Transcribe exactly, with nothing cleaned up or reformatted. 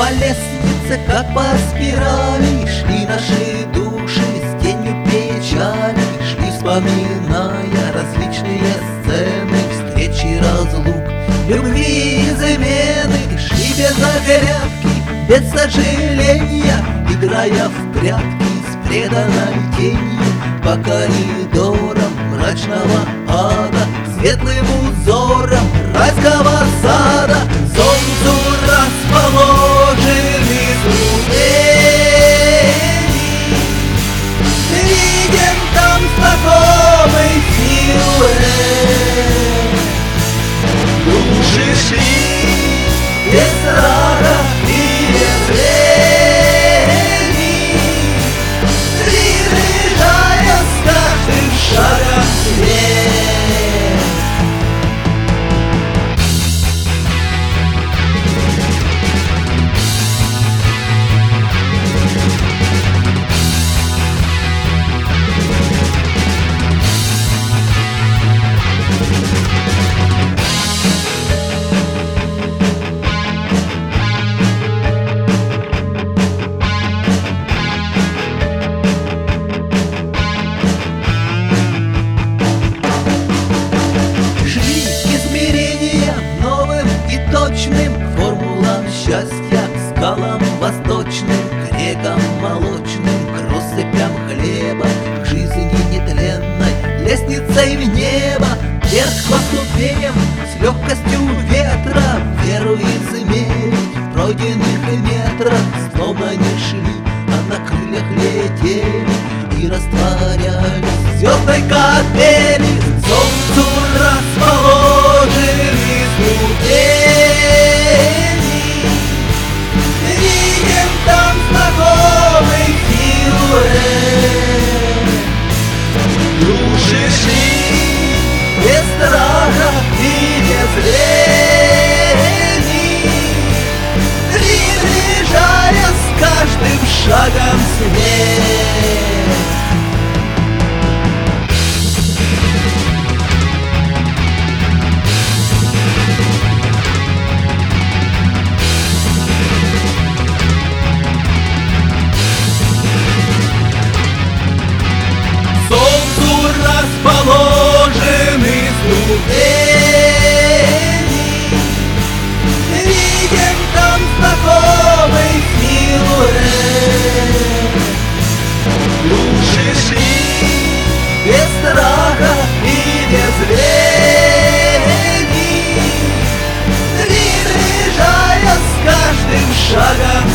По лестнице, как по спирали, шли наши души с тенью печали, шли, вспоминая различные сцены, встречи, разлук, любви и измены, шли без оглядки, без сожаления, играя в прятки с преданной тенью по коридорам мрачного ада, светлым узором райского сада, солнцу расположены ступени. Виден там знакомый силуэт. Души шли без страха и без лени, приближая с каждым шагом свет. Формулам счастья, скалам восточным, к рекам молочным, к россыпям хлеба, к жизни нетленной, лестницей в небо, вверх по ступеням, с легкостью ветра, веру измерить в пройденных метрах, словно не шли, а на крыльях летели и растворялись в звездной капели, солнцу расположены ступени. Видим там знакомый силуэт. Души шли без страха и без лени, приближая с каждым шагом свет. Расположены ступени. Видим там знакомый силуэт. Души шли без страха и без лени, приближая с каждым шагом